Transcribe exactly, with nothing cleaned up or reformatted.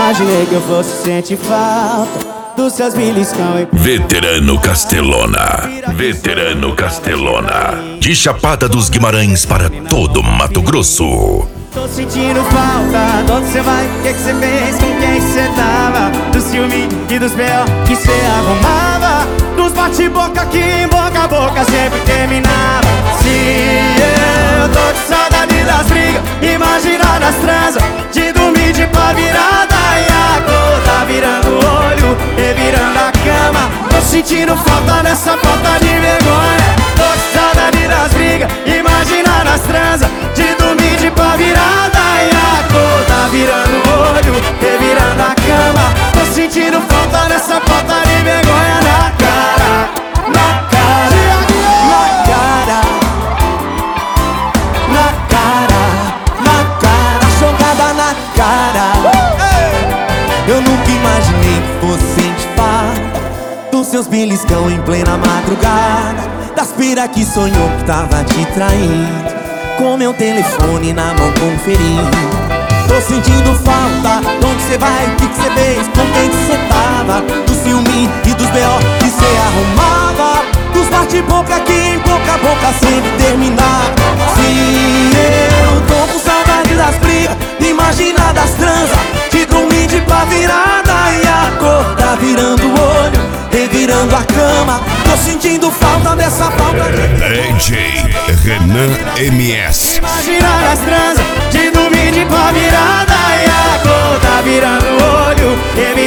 imaginei que eu fosse sentir falta dos seus beliscão e... Veterano Castelona, Veterano Castelona, de Chapada dos Guimarães para todo Mato Grosso. Tô sentindo falta, de onde cê vai, o que que cê fez, com quem cê tava, do ciúme e dos B O que cê arrumava, dos bate-boca que em boca a boca sempre terminava. Se eu tô de saudade das brigas, imagina das transas, de dormir de pá virada e a cor tá virando o olho, revirando a cama. Tô sentindo falta dessa falta de vergonha. Tô de saudade das brigas, imagina das transas, de dormir de pá virada e a cor tá virando o olho, revirando a cama. Tô sentindo falta dessa falta de vergonha na cara, na cara, na cara, na cara, na cara, jogada na cara. Eu nunca imaginei que fosse sentir falta dos seus beliscão em plena madrugada, das pira que sonhou que tava te traindo, com meu telefone na mão conferindo. Tô sentindo falta, de onde cê vai, o que que cê fez, com quem que cê tava, do ciúme e dos B O que cê arrumava, dos bate-boca que em boca a boca sempre terminava. Se eu tô com saudade das brigas, imagina das transas, de dormir de pá virada e a cor tá virando o olho, revirando a cama. Tô sentindo falta dessa falta de... D J Renan M S. Imagina as transas, de dormir de pá virada e a cor tá virando o olho,